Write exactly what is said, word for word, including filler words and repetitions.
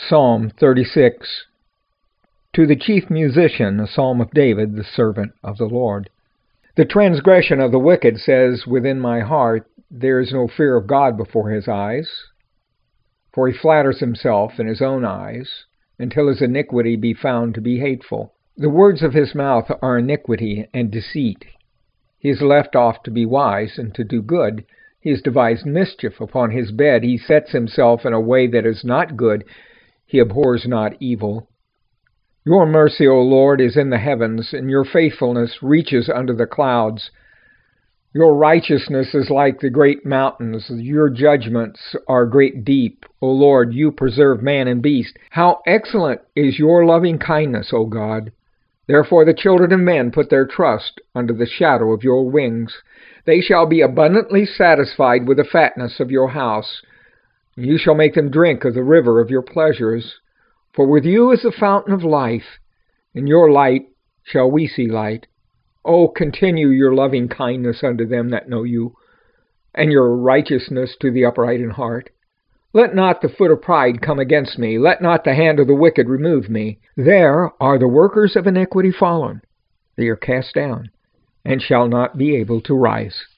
Psalm thirty-six. To the chief musician, a psalm of David, the servant of the Lord. The transgression of the wicked says within my heart, there is no fear of God before his eyes. For he flatters himself in his own eyes, until his iniquity be found to be hateful. The words of his mouth are iniquity and deceit. He is left off to be wise and to do good. He has devised mischief upon his bed. He sets himself in a way that is not good. He abhors not evil. Your mercy, O Lord, is in the heavens, and your faithfulness reaches under the clouds. Your righteousness is like the great mountains. Your judgments are great deep. O Lord, you preserve man and beast. How excellent is your loving kindness, O God! Therefore the children of men put their trust under the shadow of your wings. They shall be abundantly satisfied with the fatness of your house. You shall make them drink of the river of your pleasures. For with you is the fountain of life. In your light shall we see light. O continue your loving kindness unto them that know you, and your righteousness to the upright in heart. Let not the foot of pride come against me. Let not the hand of the wicked remove me. There are the workers of iniquity fallen. They are cast down, and shall not be able to rise.